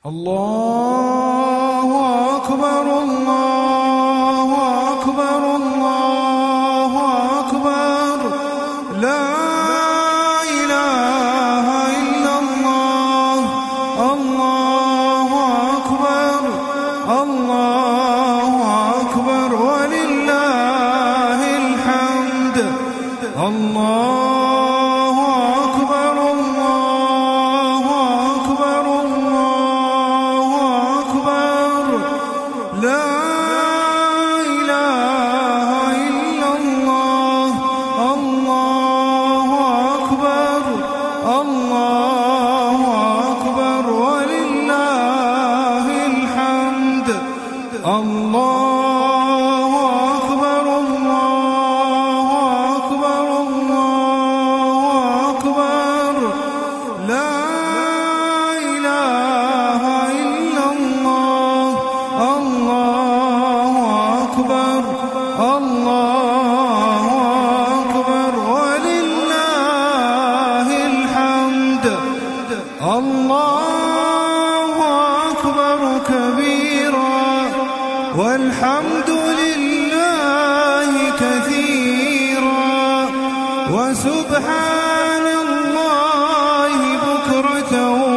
الله أكبر الله أكبر الله أكبر لا إله إلا الله الله أكبر الله أكبر ولله الحمد الله أكبر الله أكبر الله أكبر لا إله إلا الله الله أكبر الله أكبر ولله الحمد الله أكبر الله أكبر الله أكبر لا إله إلا الله الله أكبر الله أكبر ولله الحمد الله أكبر كبيرا والحمد لله كثيرا وسبحان الله بكرة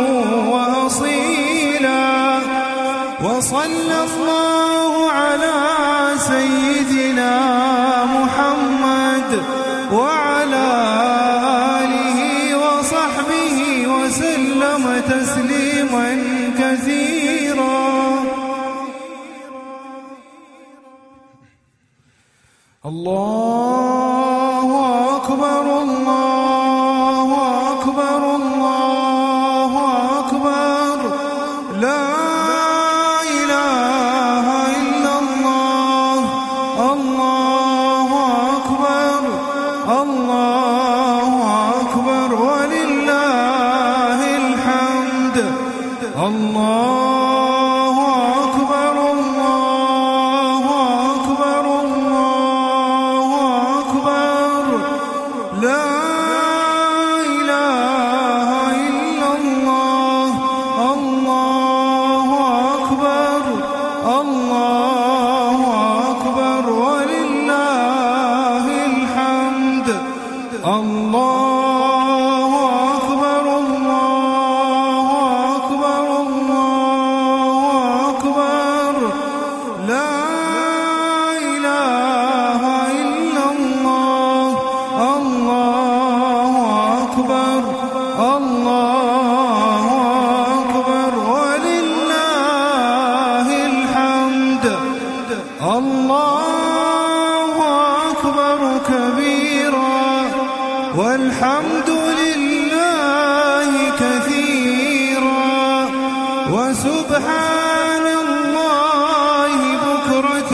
وأصيلا وصلى الله على سيدنا محمد وعلى آله وصحبه وسلم تسليما كثيرا الله أكبر الله أكبر الله أكبر لا إله إلا الله الله أكبر الله أكبر ولله الحمد الله أكبر الله أكبر الله أكبر لا إله إلا الله الله أكبر الله أكبر ولله الحمد الله أكبر الله أكبر الله أكبر لا إله إلا الله الله أكبر الله أكبر ولله الحمد الله أكبر كبيرا والحمد لله كثيرا وسبحان الله بكرة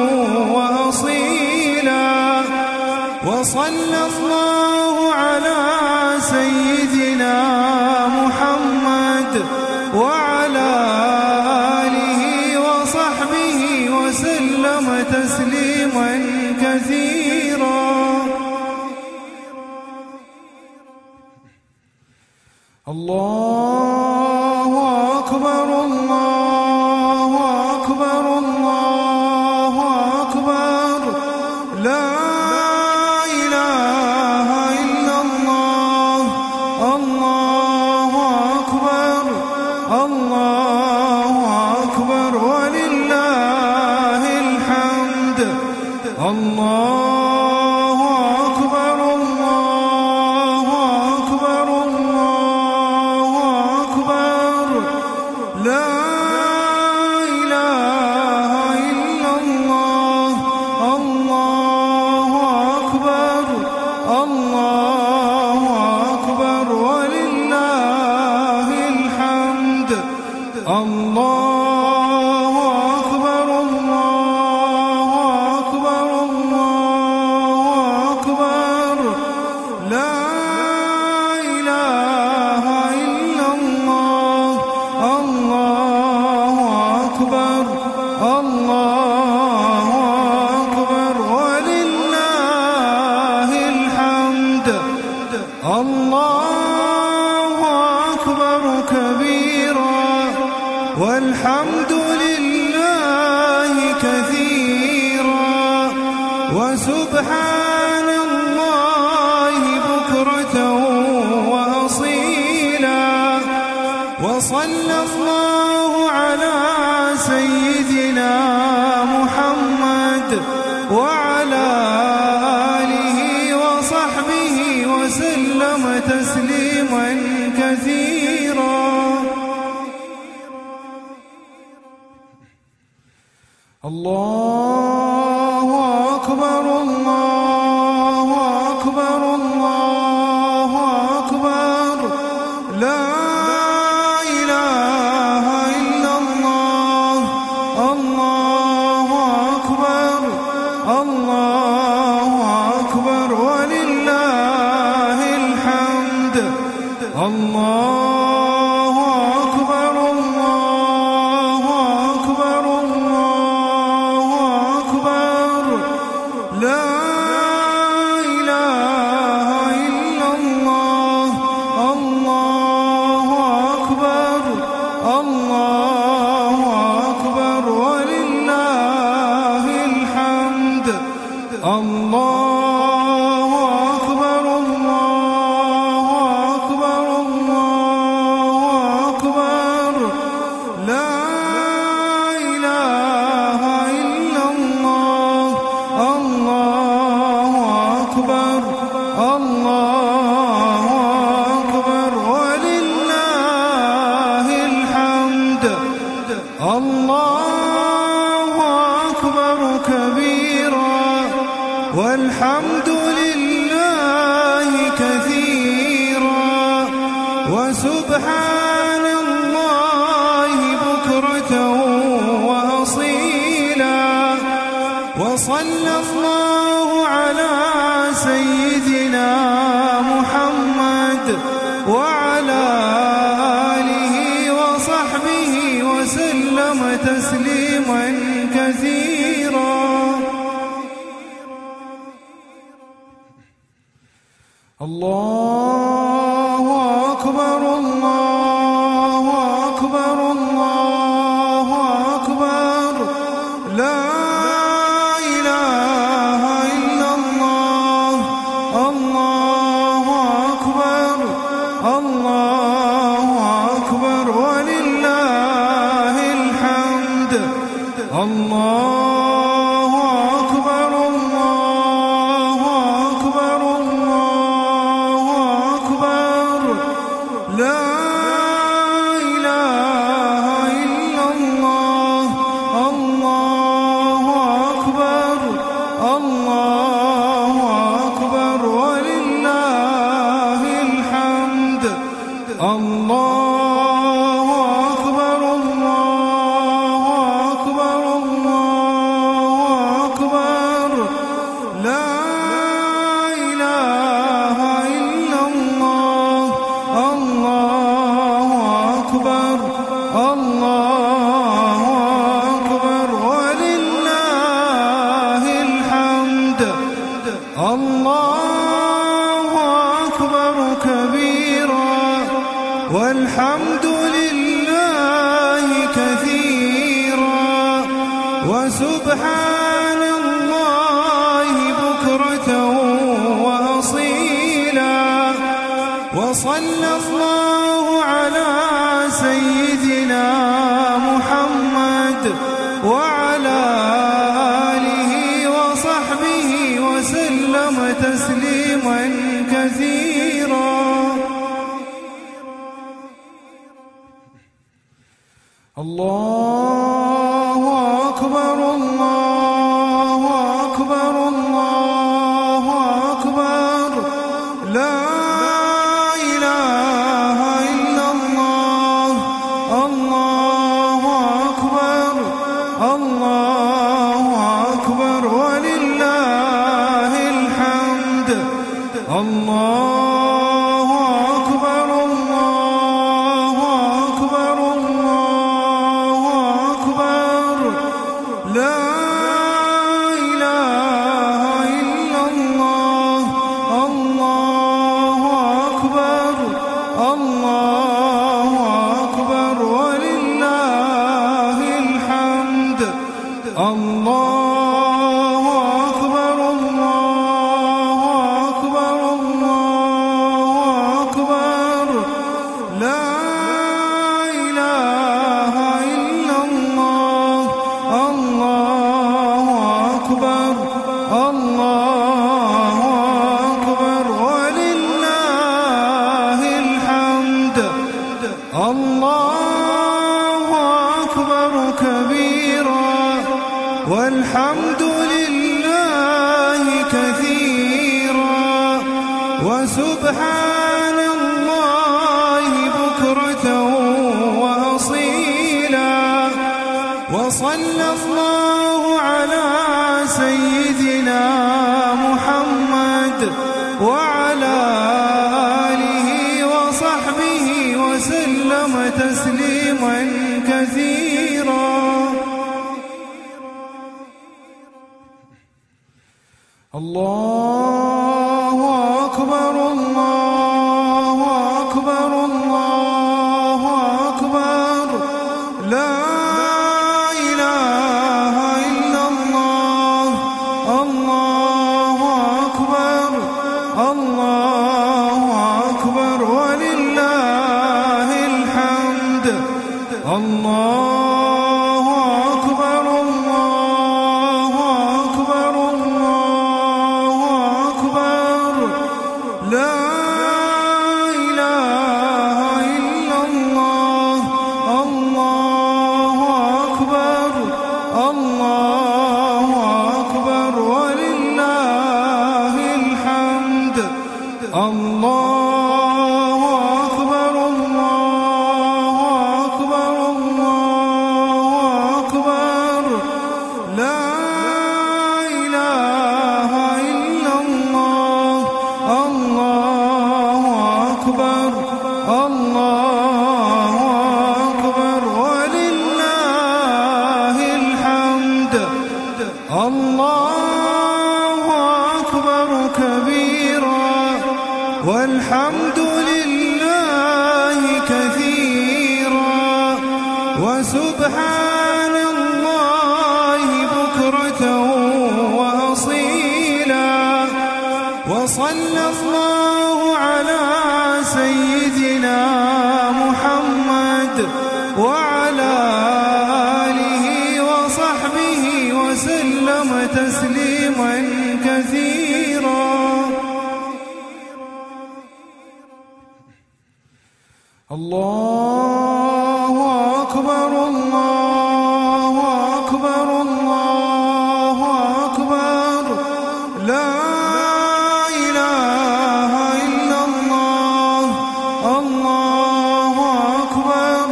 وأصيلا وصلى الله على سيدنا محمد وعلى آله وصحبه وسلم تسليما كثيرا الله أكبر الله أكبر الله أكبر لا إله إلا الله الله أكبر الله أكبر ولله الحمد الله أكبر الله أكبر الله أكبر لا إله إلا الله الله أكبر الله أكبر ولله الحمد الله أكبر الله أكبر الله أكبر لا إله إلا الله الله أكبر الله أكبر ولله الحمد الله أكبر كبيرا والحمد لله كثيرا وسبحان الله بكرة وأصيلا وصلى الله على سيدنا محمد وعلى آله وصحبه وسلم تسليما كثيرا. الله أكبر الله أكبر الله أكبر لا إله إلا الله. الله أكبر الله أكبر ولله الحمد. الله أكبر الله أكبر الله أكبر لا إله إلا الله. الله أكبر الله أكبر ولله الحمد. الله أكبر الله أكبر الله أكبر لا إله إلا الله. الله أكبر الله أكبر ولله الحمد. الله أكبر كبيرا والحمد لله كثيرا وسبحان الله بكرة وأصيلا وصلى الله على سيدنا محمد وعلى آله وصحبه وسلم تسليما كثيرا. الله أكبر الله أكبر الله أكبر لا إله إلا الله. الله أكبر الله أكبر ولله الحمد. الله أكبر الله أكبر الله أكبر لا إله إلا الله. الله أكبر الله أكبر ولله الحمد. الله أكبر الله أكبر الله أكبر لا إله إلا الله. الله أكبر الله أكبر ولله الحمد. الله أكبر كبيرا والحمد لله كثيرا وسبحان الله بكرة وأصيلا وصلى الله على سيدنا محمد وعلى آله وصحبه وسلم تسليما كثيرا. الله أكبر الله أكبر الله أكبر لا إله إلا الله. الله أكبر الله أكبر ولله الحمد. الله أكبر الله أكبر الله أكبر لا إله إلا الله. الله أكبر الله أكبر ولله الله أكبر الله أكبر الله أكبر لا إله إلا الله الله أكبر الله أكبر ولله الحمد الله أكبر كبيرا والحمد لله كثيرا وسبحان الله بكرة وأصيلا وصلى الله على سيدنا محمد وعلى آله وصحبه وسلم تسليما كثيرا الله أكبر الله أكبر الله أكبر لا إله إلا الله الله أكبر الله أكبر ولله الحمد الله أكبر الله أكبر الله أكبر لا إله إلا الله الله أكبر الله أكبر ولله الحمد الله أكبر الله أكبر الله أكبر لا إله إلا الله الله أكبر الله أكبر ولله الحمد الله أكبر كبيرا والحمد لله كثيرا وسبحان الله بكرة وأصيلا وصلى الله على سيدنا محمد وعلى آله وصحبه وسلم تسليما كثيرا الله أكبر الله أكبر الله أكبر لا إله إلا الله الله أكبر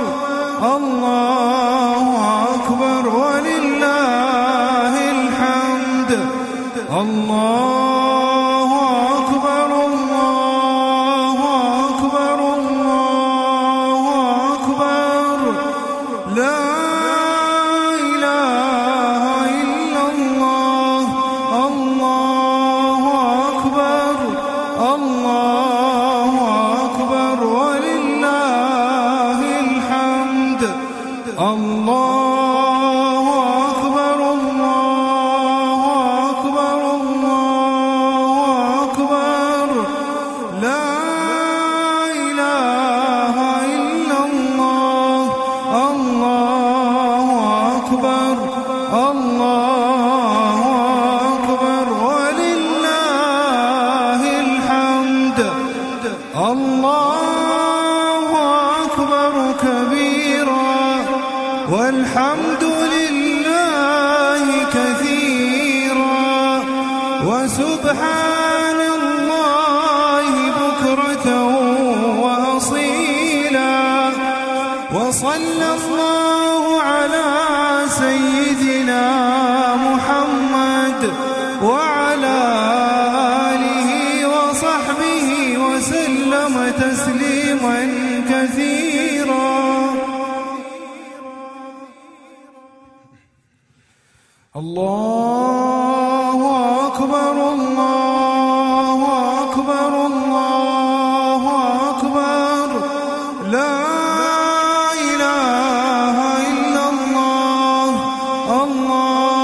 الله أكبر ولله الحمد الله أكبر الله أكبر الله أكبر لا إله إلا الله الله أكبر الله أكبر ولله الحمد الله أكبر الله أكبر الله أكبر لا إله إلا الله الله أكبر الله أكبر ولله الحمد الله أكبر كبيرا والحمد لله كثيرا وسبحان الله بكرة وأصيلا وصلى الله على سيدنا محمد وعلى آله وصحبه وسلم تسليما كثيرا الله أكبر الله أكبر الله أكبر لا إله إلا الله الله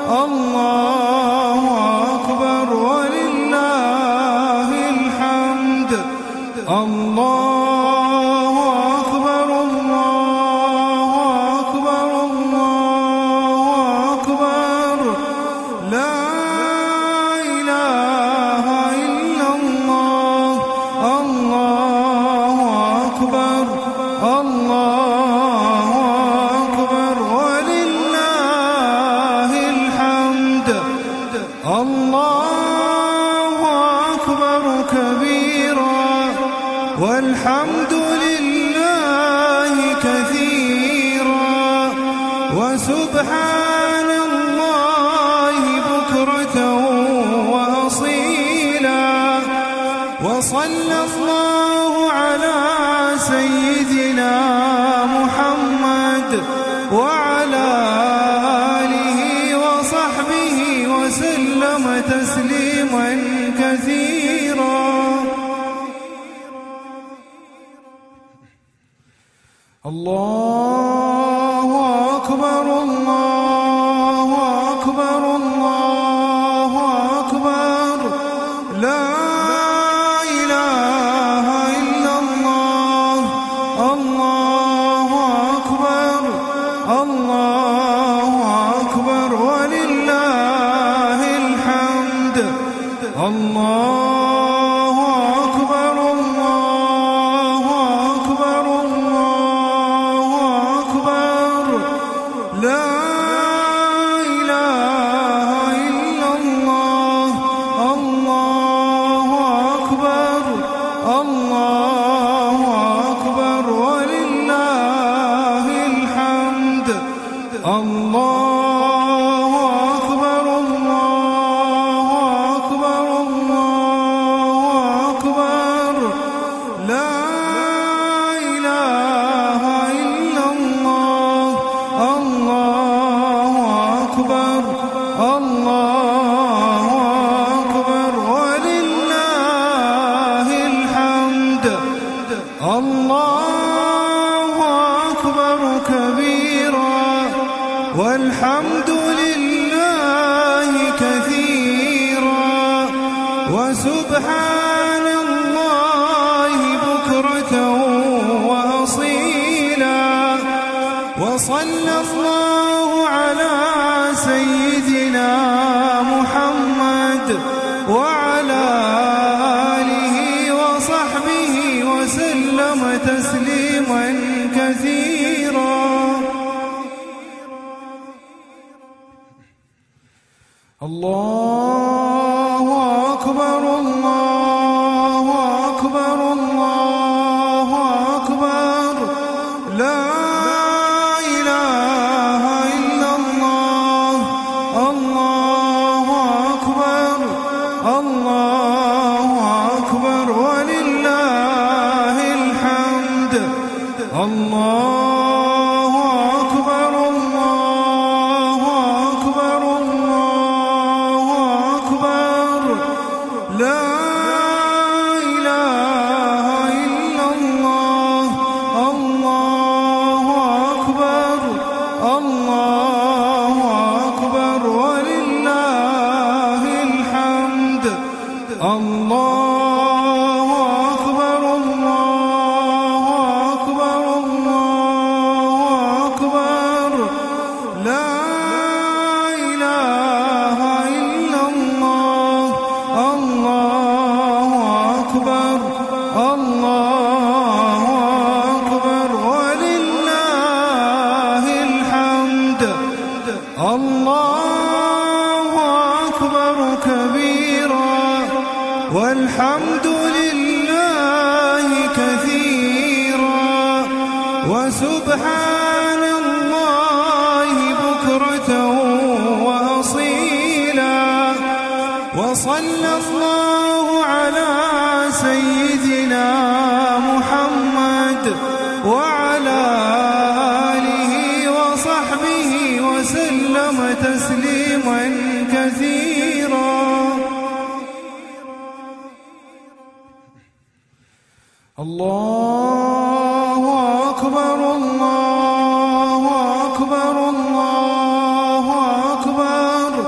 الله أكبر ولله الحمد. الله أكبر الله أكبر الله أكبر لا إله إلا الله. الله أكبر الله أكبر ولله الحمد. الله أكبر كبيرا والحمد لله كثيرا وسبحان الله بكرة وأصيلا. وصلى الله على سيدنا محمد وعلى آله وصحبه وسلم تسليما كثيرا. الله أكبر الله أكبر الله أكبر لا إله إلا الله. الله أكبر الله أكبر ولله الحمد. الله أكبر الله أكبر الله أكبر لا إله إلا الله. الله أكبر الله أكبر ولله الحمد. الله أكبر الله أكبر الله أكبر لا إله إلا الله. الله أكبر الله أكبر ولله الحمد. الله أكبر كبيرا والحمد لله كثيرا وسبحان الله بكرة وأصيلا. وصلى الله على سيدنا محمد وعلى آله وصحبه وسلم تسليما كثيرا. الله أكبر الله أكبر الله أكبر لا إله إلا الله. الله أكبر الله أكبر ولله الحمد. الله أكبر الله أكبر الله أكبر لا إله إلا الله. الله أكبر الله أكبر ولله الحمد. الله أكبر الله أكبر الله أكبر لا إله إلا الله. الله أكبر الله أكبر ولله الحمد. الله أكبر كبيرا والحمد لله كثيرا وسبحان الله بكرة وأصيلا. وصلى الله على سيدنا محمد وعلى آله وصحبه وسلم تسليما كثيرا. الله أكبر الله أكبر الله أكبر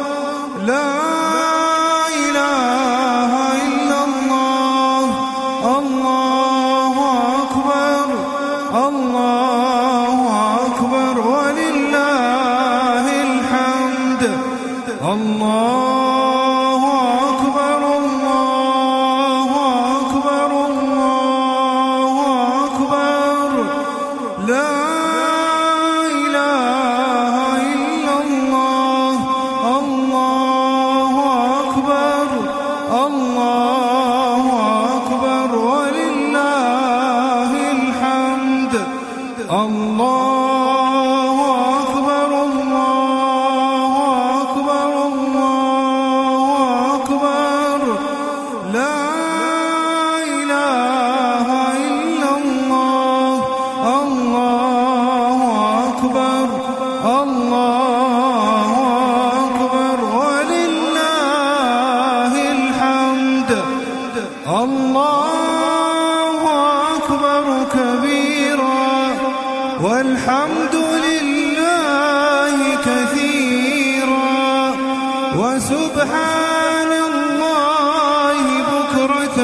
الله أكبر الله أكبر الله أكبر لا إله إلا الله الله أكبر الله أكبر ولله الحمد الله أكبر الله أكبر الله أكبر لا إله إلا الله الله أكبر الله أكبر ولله الحمد الله أكبر كبيرا والحمد لله كثيرا وسبحان الله بكرة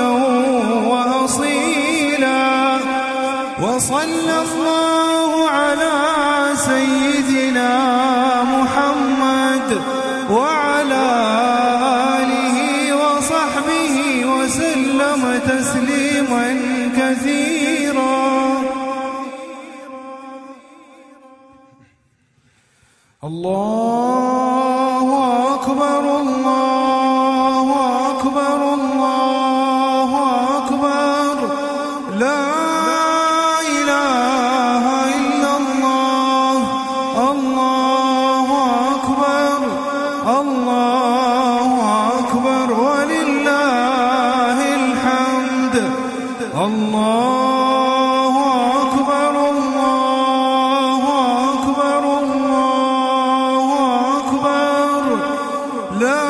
وأصيلا وصلى الله على سيدنا محمد وعلى آله وصحبه وسلم تسليما كثيرا الله أكبر الله أكبر الله أكبر لا إله إلا الله الله أكبر الله أكبر ولله الحمد الله أكبر الله أكبر الله أكبر لا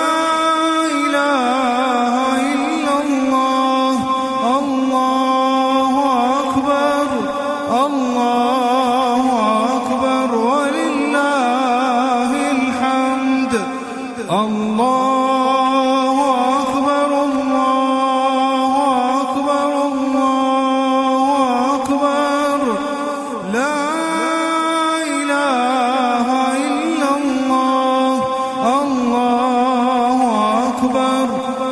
إله إلا الله الله أكبر الله أكبر ولله الحمد الله أكبر الله أكبر الله أكبر لا إله إلا الله الله أكبر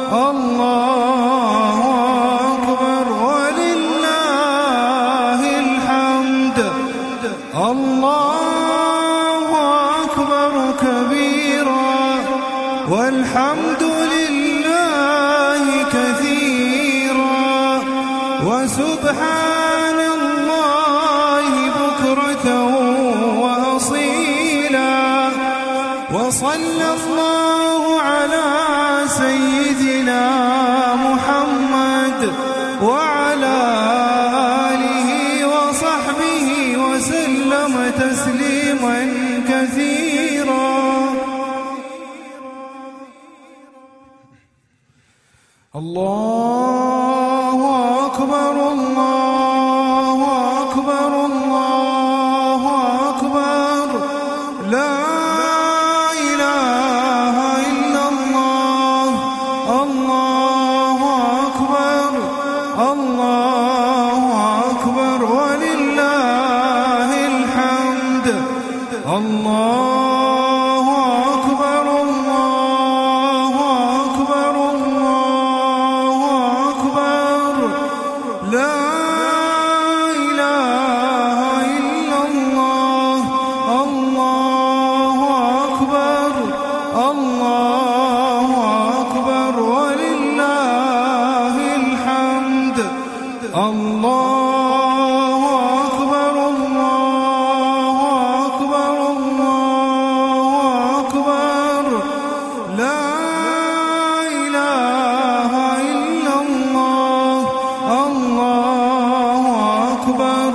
الله أكبر ولله الحمد الله أكبر كبيرا والحمد لله كثيرا وسبحان الله بكرة وأصيلا وصلى الله على سيدنا محمد وعلى آله وصحبه وسلم تسليما كثيرا الله أكبر الله أكبر الله أكبر لا إله إلا الله الله أكبر الله أكبر ولله الحمد الله أكبر الله أكبر الله أكبر لا إله إلا الله الله أكبر الله أكبر ولله الحمد الله أكبر الله أكبر الله أكبر لا إله إلا الله الله أكبر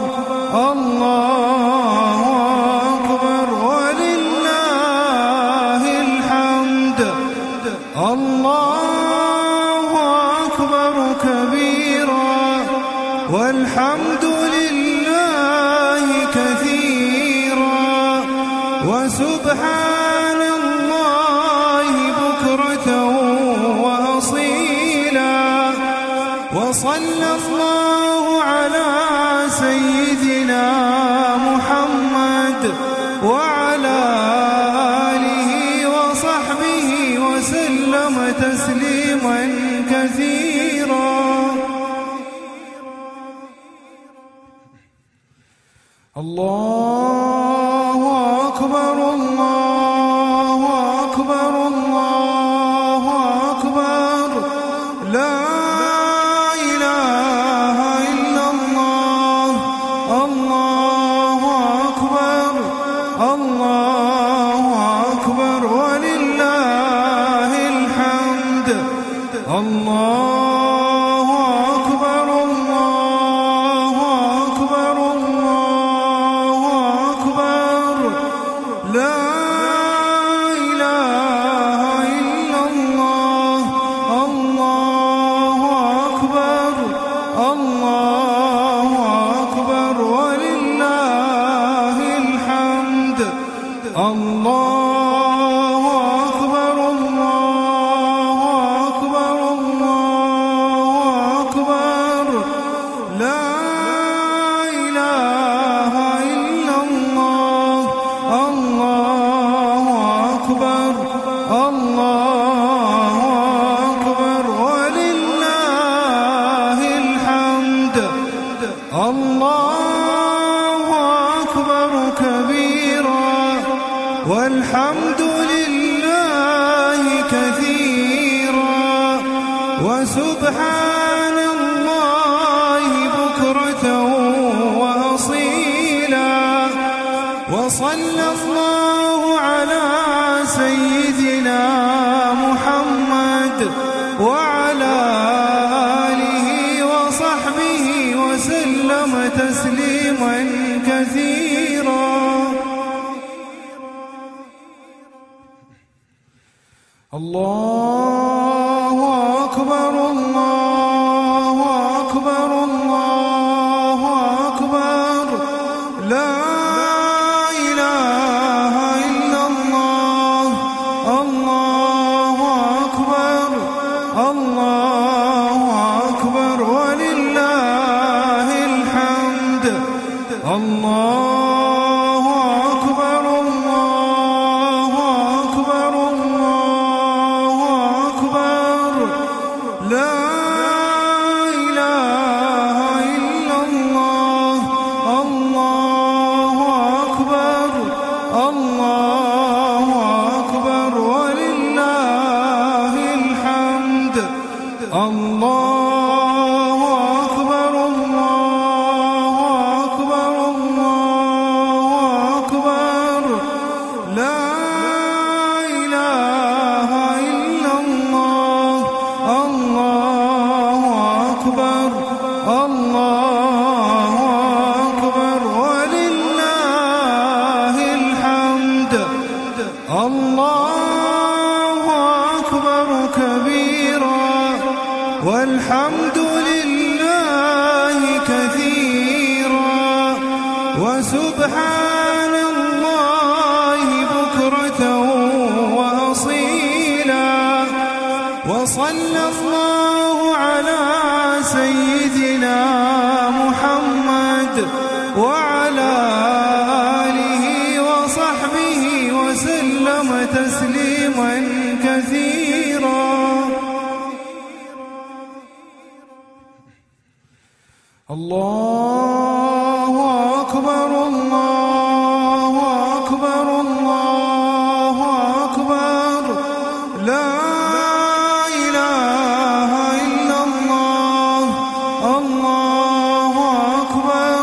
الله أكبر ولله الحمد الله أكبر كبيرا والحمد لله كثيرا وسبحان الله بكرة وأصيلا وصلى الله على سيدنا محمد وعلى آله وصحبه وصحبه وسلم تسليما كثيرا. الله أكبر الله أكبر الله أكبر لا إله إلا الله. الله أكبر الله أكبر ولله الحمد. الله أكبر الله أكبر الله أكبر لا إله إلا الله. الله أكبر الله أكبر ولله الحمد. الله أكبر الله أكبر الله أكبر لا إله إلا الله. الله أكبر الله أكبر ولله الحمد. الله أكبر كبيرا والحمد لله كثيرا وسبحان الله بكرة وأصيلا. وصلى الله على سيدنا محمد وعلى آله وصحبه وسلم تسليما كثيرا. الله أكبر الله أكبر الله أكبر لا إله إلا الله. الله أكبر الله أكبر ولله الحمد. الله أكبر الله أكبر الله أكبر لا إله إلا الله. الله أكبر الله أكبر ولله الحمد. الله أكبر الله أكبر الله أكبر لا إله إلا الله. الله أكبر الله أكبر ولله الحمد. الله أكبر كبيرا والحمد لله كثيرا وسبحان الله بكرة وأصيلا. وصلى الله على سيدنا محمد وعلى آله وصحبه وسلم تسليما كثيرا. الله أكبر الله أكبر الله أكبر لا إله إلا الله. الله أكبر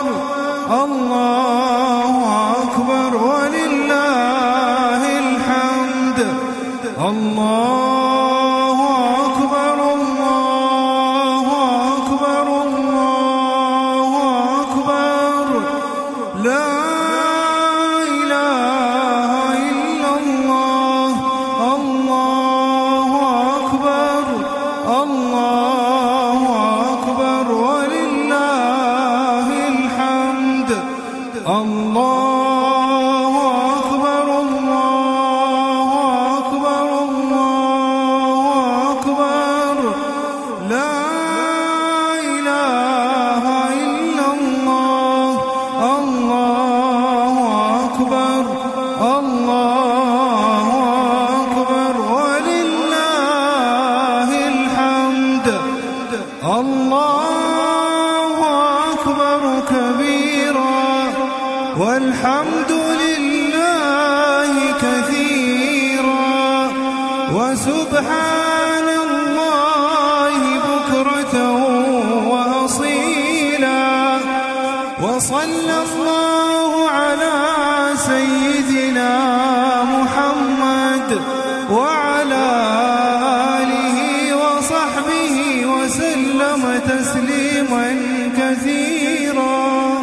الله أكبر ولله الحمد. الله أكبر الله أكبر الله أكبر لا إله إلا الله. الله أكبر الله أكبر ولله الحمد. الله أكبر الله أكبر الله الله أكبر كبيرا والحمد لله كثيرا وسبحان الله بكرة وأصيلا وصلى الله على سيدنا محمد وعلى آله وصحبه وسلم تسليما كثيرا.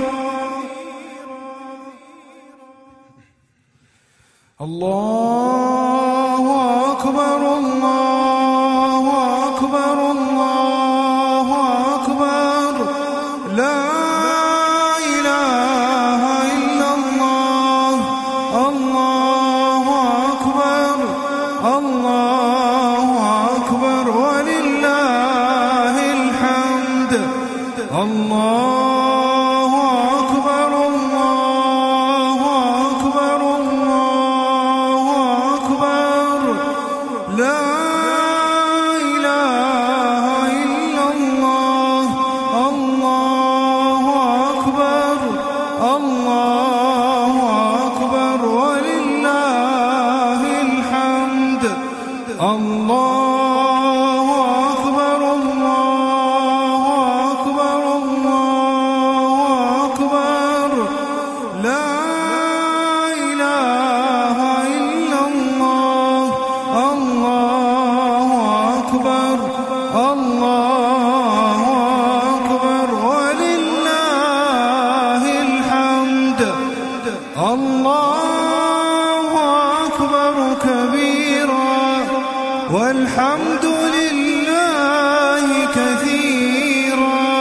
الله أكبر الله أكبر الله أكبر لا إله إلا الله. الله أكبر الله أكبر ولله الحمد. الله أكبر الله أكبر الله أكبر لا إله إلا الله. الله أكبر الله أكبر ولله الحمد. الله أكبر الله أكبر الله أكبر لا إله إلا الله. الله أكبر الله أكبر ولله الحمد. الله أكبر كبيرا والحمد لله كثيرا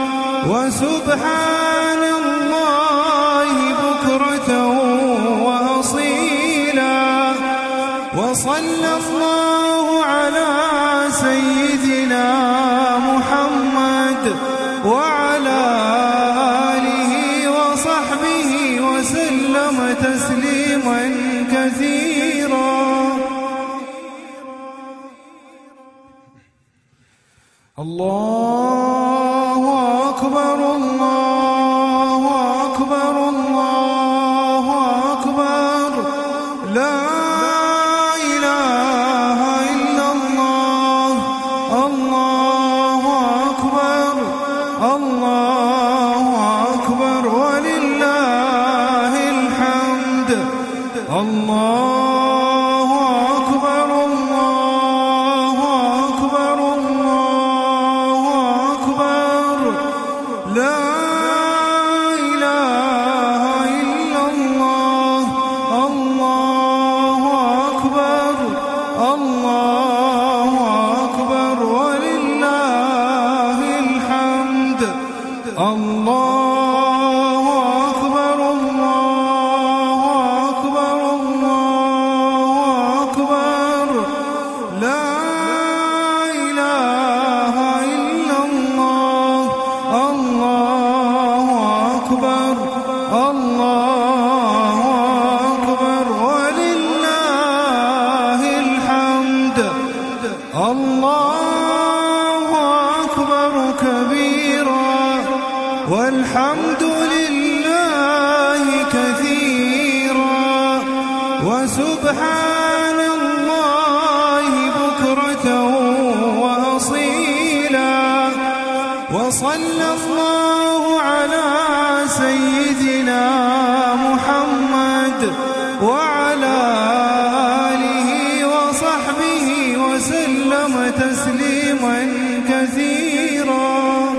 وسبحان الله بكرة وأصيلا وصلى الله على سيدنا محمد وعلى آله وصحبه وسلم تسليما كثيرا. الله أكبر الله أكبر الله أكبر لا إله إلا الله. الله أكبر الله أكبر ولله الحمد. الله أكبر الله أكبر الله أكبر لا إله إلا الله. الله أكبر الله أكبر ولله الحمد. الله أكبر الله أكبر الله أكبر لا إله إلا الله. الله أكبر الله أكبر ولله الحمد. الله أكبر كبيرا والحمد لله كثيرا وسبحان الله بكرة وأصيلا وصلى الله على سيدنا محمد وعلى آله وصحبه وسلم تسليما كثيرا.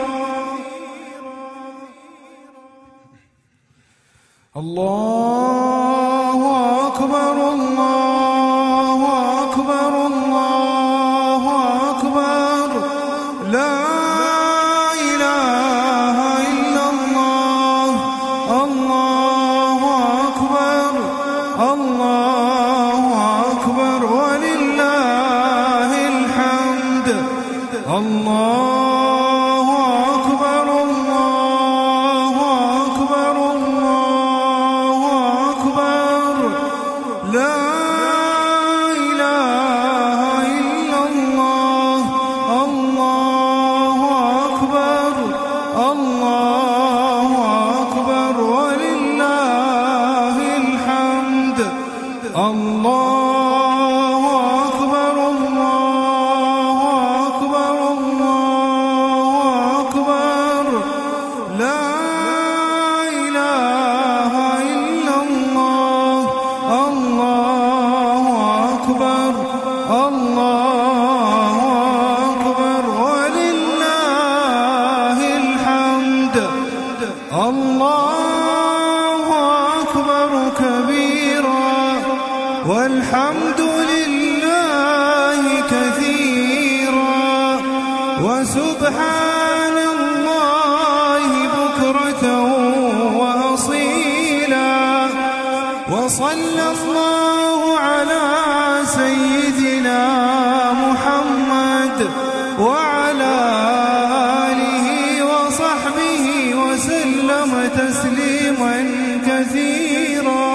الله أكبر الله أكبر الله أكبر لا إله إلا الله. الله أكبر الله أكبر ولله الحمد. الله أكبر الله أكبر الله أكبر لا إله إلا الله. الله أكبر الله أكبر ولله الحمد. الله أكبر كبيرا والحمد لله كثيرا وسبحان الله بكرة وأصيلا. وصلى الله على سيدنا محمد وعلى آله وصحبه وسلم تسليما كثيرا.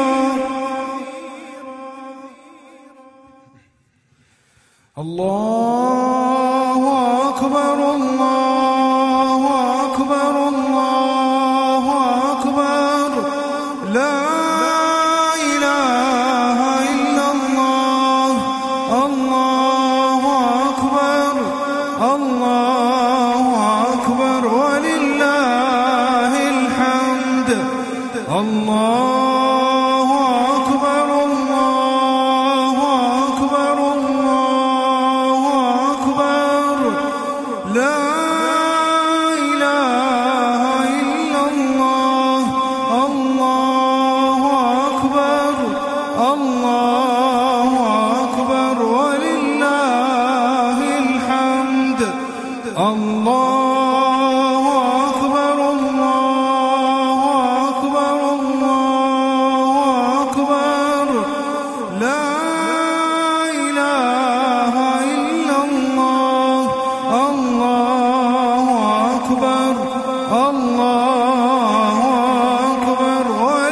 الله أكبر الله أكبر الله أكبر لا إله إلا الله. الله أكبر الله أكبر ولله الحمد. الله أكبر الله أكبر الله أكبر لا إله إلا الله. الله أكبر الله أكبر ولله الحمد. الله أكبر الله أكبر الله أكبر لا إله إلا الله. الله أكبر الله أكبر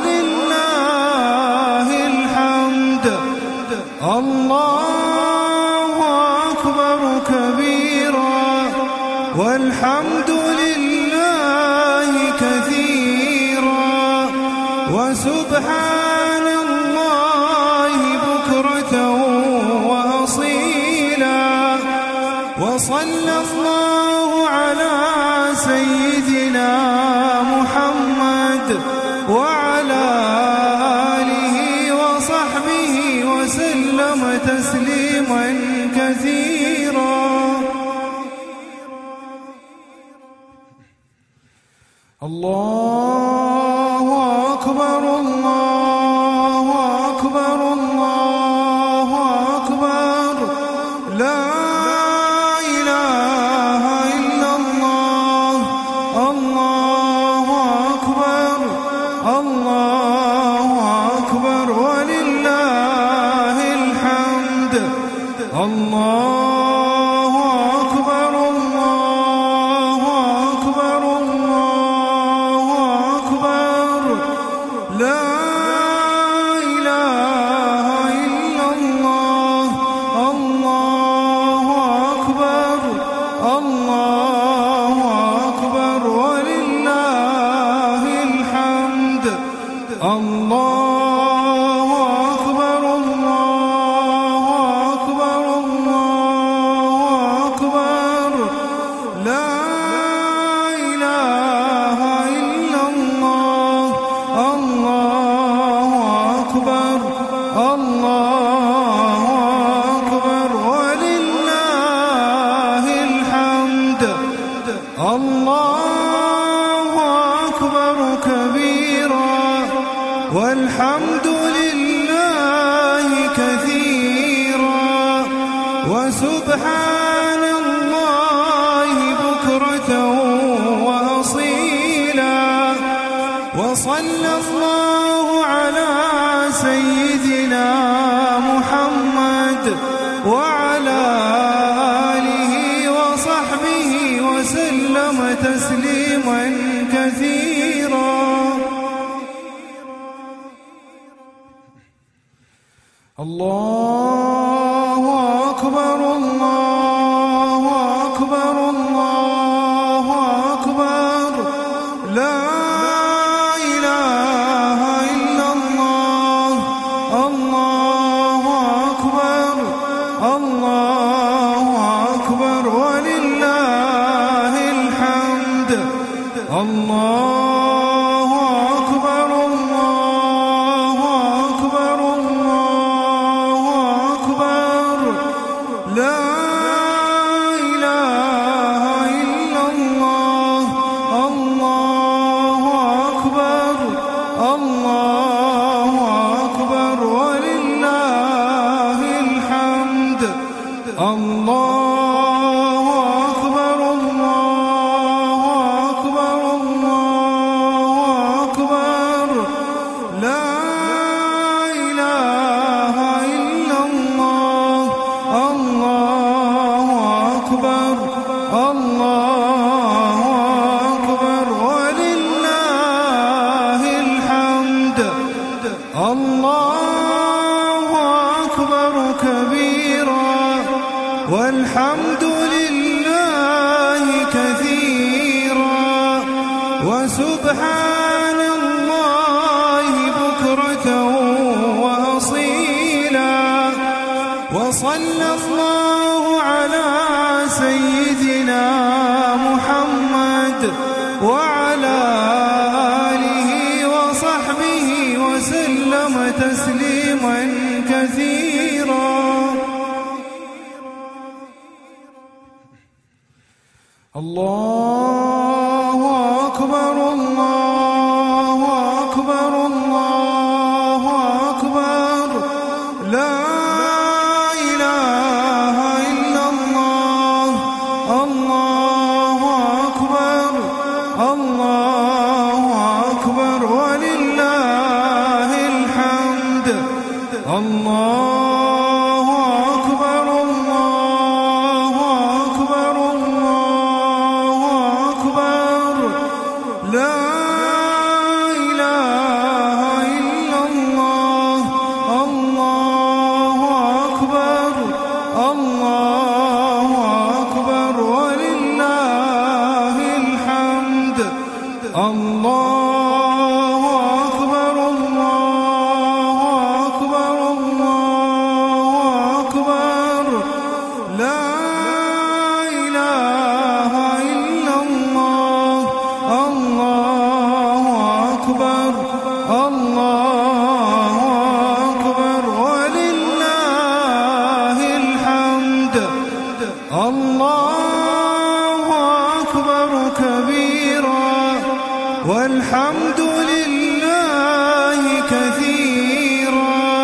ولله الحمد. الله أكبر كبيرا والحمد لله كثيرا وسبحان الله بكرة وأصيلا. وصلى الله على سيدنا محمد وعلى آله وصحبه وسلم تسليما كثيرا. الله أكبر الله أكبر الله أكبر لا إله إلا الله. الله أكبر الله أكبر ولله الحمد. الله أكبر الله أكبر الله أكبر لا إله إلا الله. الله أكبر الله أكبر ولله الحمد. الله أكبر الله أكبر الله أكبر لا إله إلا الله. الله أكبر الله أكبر ولله الحمد. الله أكبر كبيرا والحمد لله كثيرا وسبحان الله بكرة وأصيلا. وصلى الله على سيدنا محمد وعلى آله وصحبه وسلم تسليما كثيرا. الله أكبر الله أكبر الله أكبر لا إله إلا الله. الله أكبر الله أكبر ولله الحمد. الله أكبر الله أكبر الله أكبر الله أكبر الله أكبر الله أكبر لا إله إلا الله الله أكبر الله أكبر ولله الحمد الله أكبر كبيرا والحمد لله كثيرا وسبحان الله بكرة وأصيلا وصلى الله على سيدنا محمد وعلى آله وصحبه وسلم تسليما كثيرا الله أكبر الله أكبر الله أكبر لا إله إلا الله الله أكبر الله أكبر ولله الحمد الله أكبر الله أكبر الله أكبر لا إله إلا الله الله أكبر الله أكبر ولله الحمد الله أكبر الله أكبر الله أكبر لا إله إلا الله الله أكبر الله أكبر ولله الحمد الله أكبر كبيرا والحمد لله كثيرا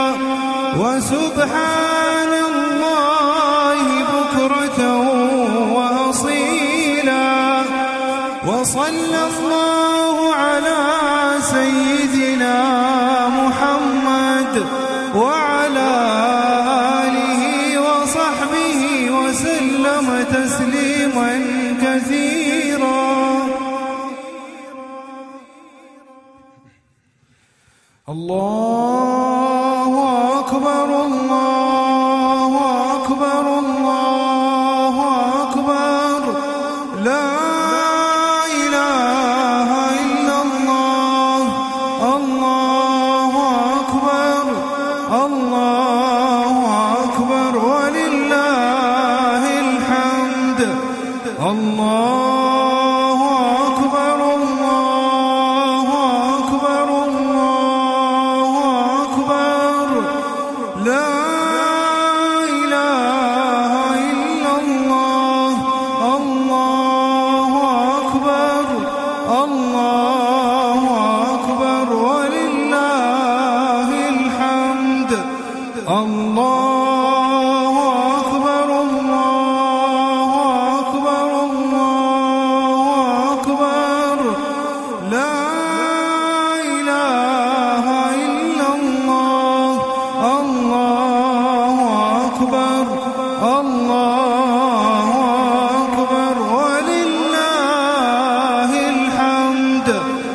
وسبحان الله بكرة وأصيلا وصلى الله على سيدنا محمد وعلى آله وصحبه وسلم تسليما كثيرا الله أكبر الله أكبر الله أكبر لا إله إلا الله الله أكبر الله أكبر ولله الحمد الله أكبر الله أكبر الله أكبر لا إله إلا الله الله أكبر الله أكبر ولله الحمد الله أكبر الله أكبر الله أكبر لا إله إلا الله الله أكبر الله أكبر ولله الحمد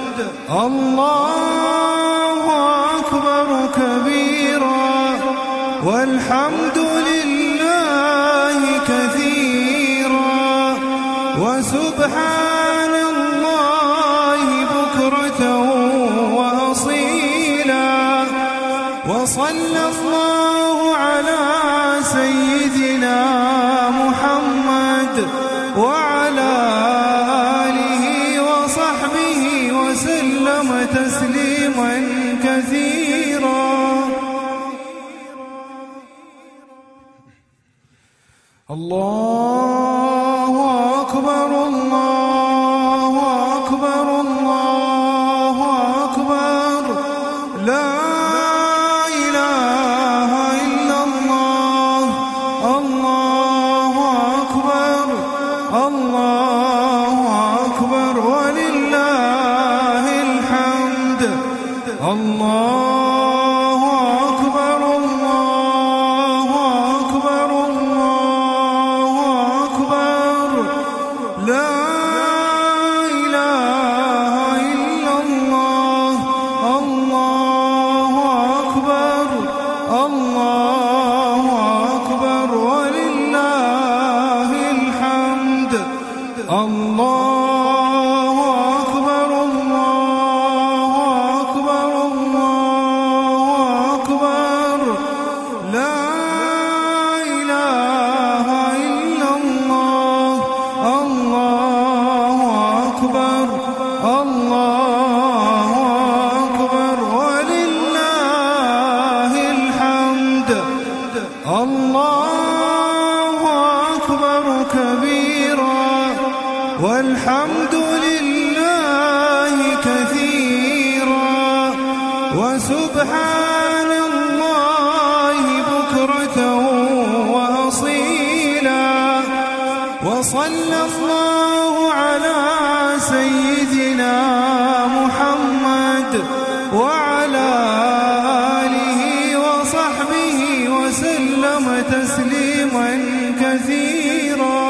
الله أكبر كبيرا والحمد لله كثيرا وسبحان الله بكرة وأصيلا وصلى الله على سيدنا محمد وعلى آله وصحبه وسلم تسليما كثيرا الله أكبر الله أكبر الله أكبر لا إله إلا الله الله الله أكبر الله أكبر الله أكبر لا إله إلا الله الله أكبر الله أكبر ولله الحمد الله أكبر كبيرا والحمد لله كثيرا وسبحان الله بكرة وأصيلا وصلى الله على سيدنا محمد وعلى آله وصحبه وسلم تسليما كثيرا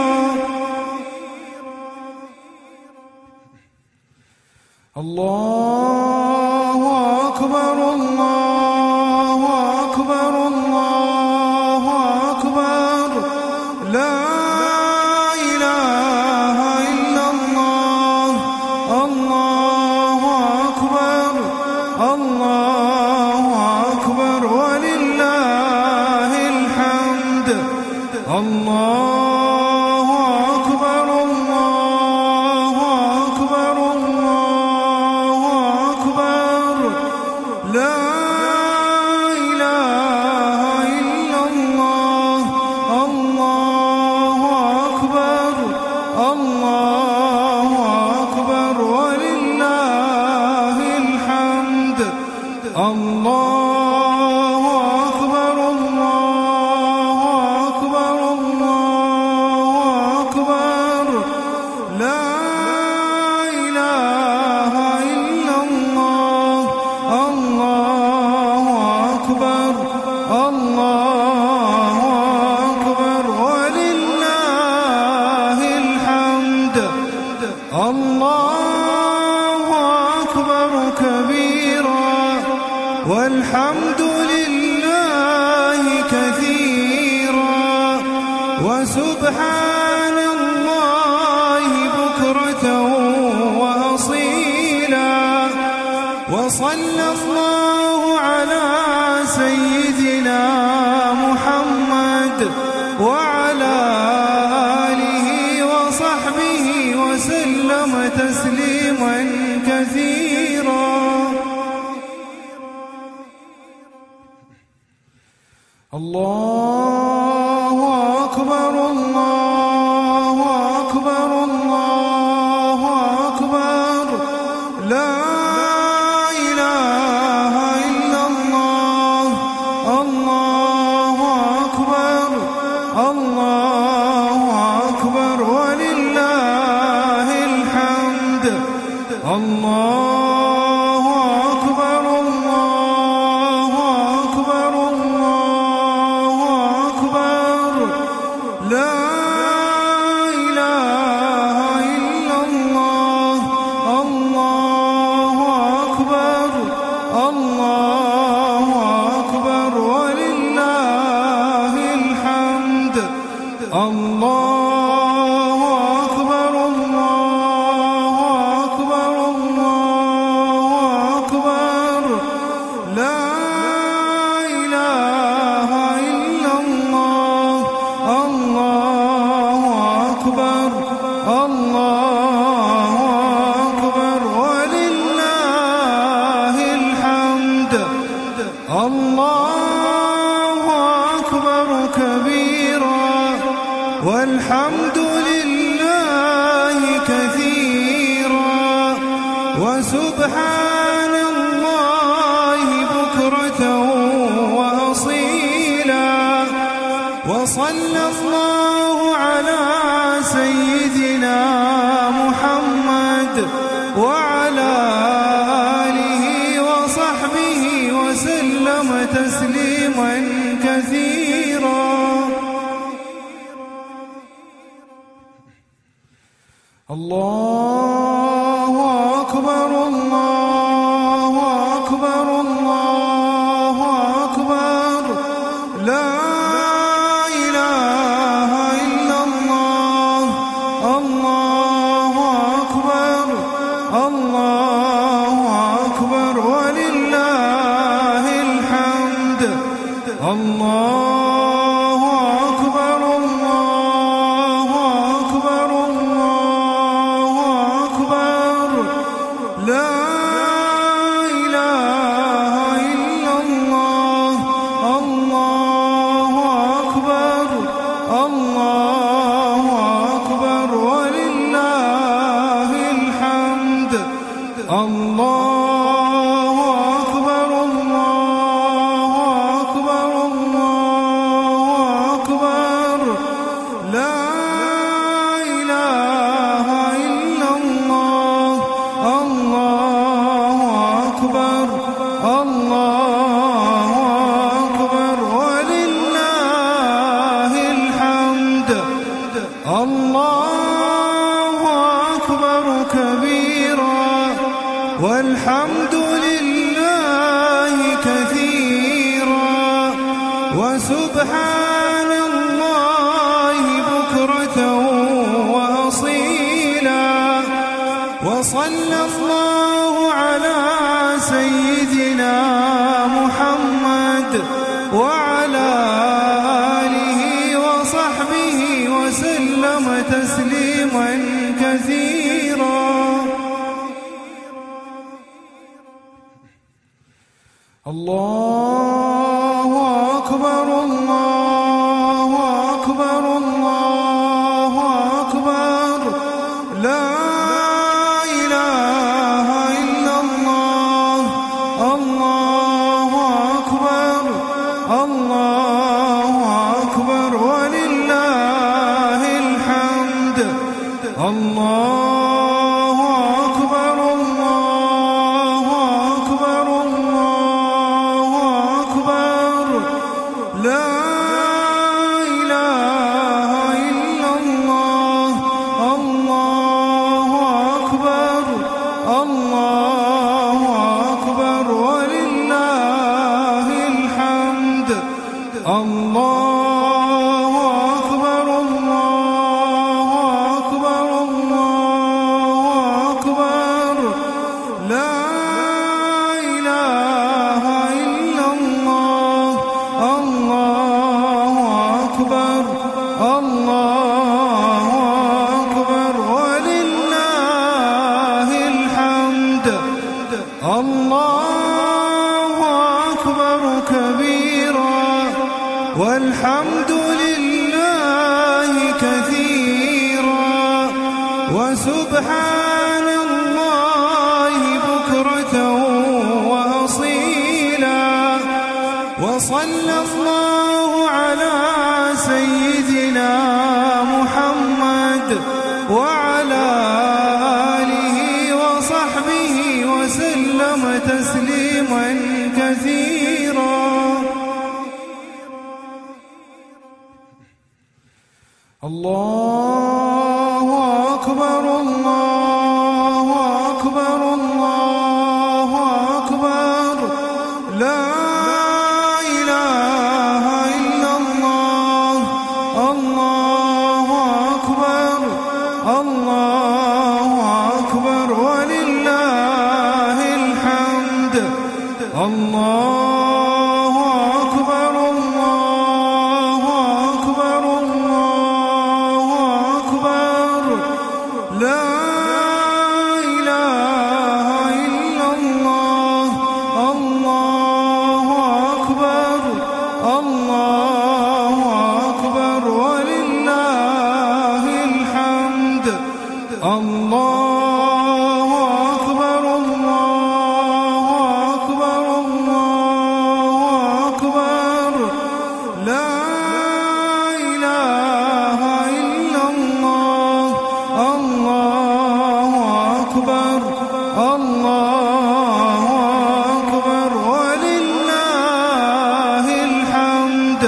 الله أكبر الله أكبر الله أكبر لا إله إلا الله الله أكبر الله أكبر ولله الحمد الله أكبر الله أكبر الله أكبر لا إله إلا الله الله أكبر الله أكبر ولله الحمد الله أكبر الله أكبر الله أكبر لا إله إلا الله الله أكبر الله أكبر ولله الحمد الله أكبر كبيرا والحمد لله كثيرا وسبحان الله بكرة وأصيلا وصلى الله على سيدنا محمد وعلى آله وصحبه وسلم تسليما كثيرا الله أكبر الله أكبر الله أكبر لا إله إلا الله الله أكبر الله أكبر ولله الحمد الله أكبر الله أكبر الله أكبر لا إله إلا الله الله أكبر الله أكبر ولله الحمد الله أكبر الله أكبر الله أكبر لا إله إلا الله الله أكبر الله أكبر ولله الحمد الله أكبر كبيرا والحمد لله كثيرا وسبحان الله بكرة وأصيلا وصلى الله على سيدنا محمد وعلى آله وصحبه وسلم تسليما كثيرا الله أكبر الله أكبر الله أكبر لا إله إلا الله الله الله أكبر كبيرا والحمد لله كثيرا وسبحان الله بكرة وأصيلا وصلى الله على سيدنا محمد وعلى آله وصحبه وسلم تسليما كثيرا. الله أكبر الله أكبر الله أكبر لا إله إلا الله. الله أكبر الله أكبر ولله الحمد. الله أكبر الله أكبر الله أكبر لا إله إلا الله. الله أكبر الله أكبر ولله الحمد. الله أكبر الله أكبر الله أكبر لا إله إلا الله. الله أكبر الله أكبر ولله الحمد. الله أكبر كبيرا والحمد لله كثيرا وسبحان الله بكرة وأصيلا وصلى الله على سيدنا محمد وعلى آله وصحبه وسلم تسليما كثيرا. الله أكبر الله أكبر الله أكبر لا إله إلا الله. الله أكبر الله أكبر ولله الحمد. الله أكبر الله أكبر الله أكبر لا إله إلا الله. الله أكبر الله أكبر ولله الحمد. الله أكبر الله أكبر الله أكبر لا إله إلا الله. الله أكبر الله أكبر ولله الحمد.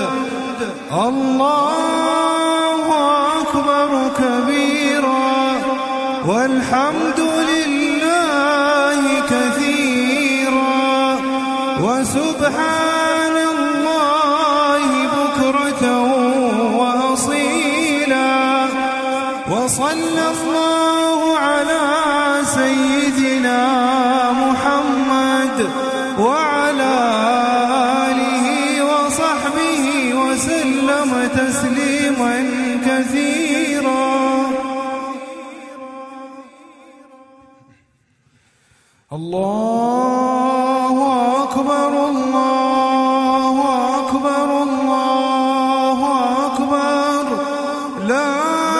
الله أكبر كبيرا والحمد لله كثيرا وسبحان الله بكرة وأصيلا وصلى الله على سيدنا محمد وعلى آله وصحبه وسلم تسليما كثيرا. الله أكبر الله أكبر الله أكبر لا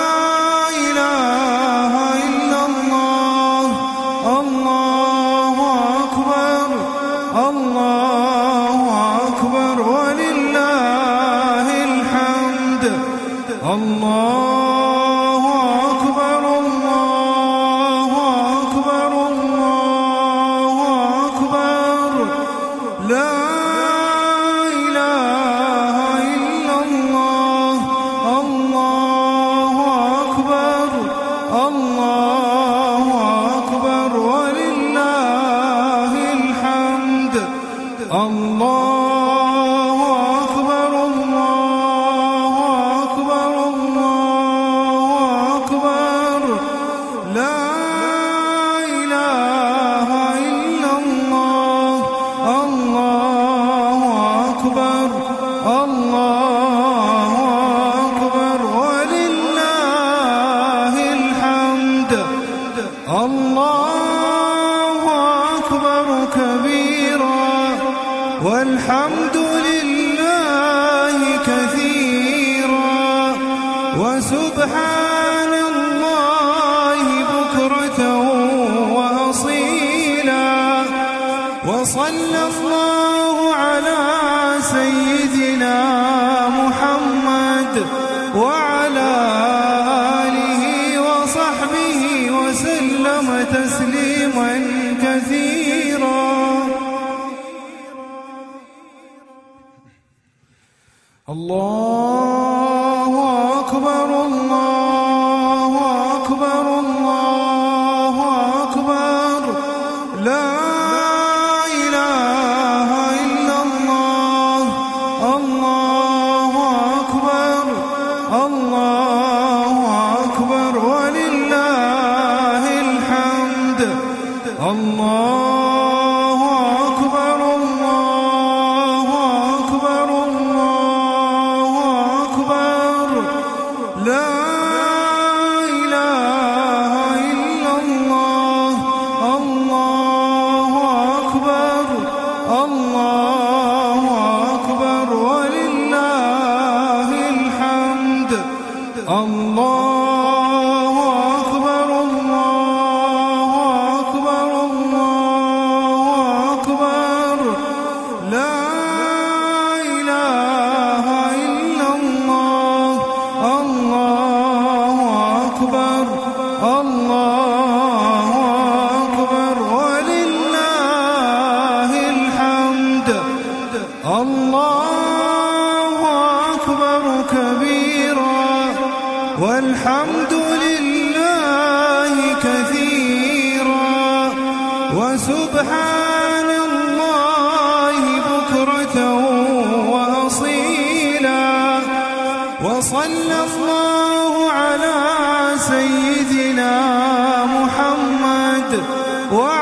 إله إلا الله. الله أكبر الله أكبر ولله الحمد. الله أكبر الله أكبر الله أكبر لا إله إلا الله. الله وسبحان الله بكرة وأصيلا. وصلى الله على سيدنا محمد وعلى آله وصحبه وسلم تسليما كثيرا. الله أكبر الله أكبر الله أكبر لا إله إلا الله. الله أكبر الله أكبر ولله الحمد. الله أكبر الله أكبر الله أكبر لا إله إلا الله. الله أكبر الله أكبر ولله الحمد. الله أكبر الله أكبر الله أكبر لا إله إلا الله. الله أكبر الله أكبر ولله الحمد. الله أكبر كبيرا والحمد لله كثيرا وسبحان الله بكرة وأصيلا. وصلى الله على سيدنا محمد وعلى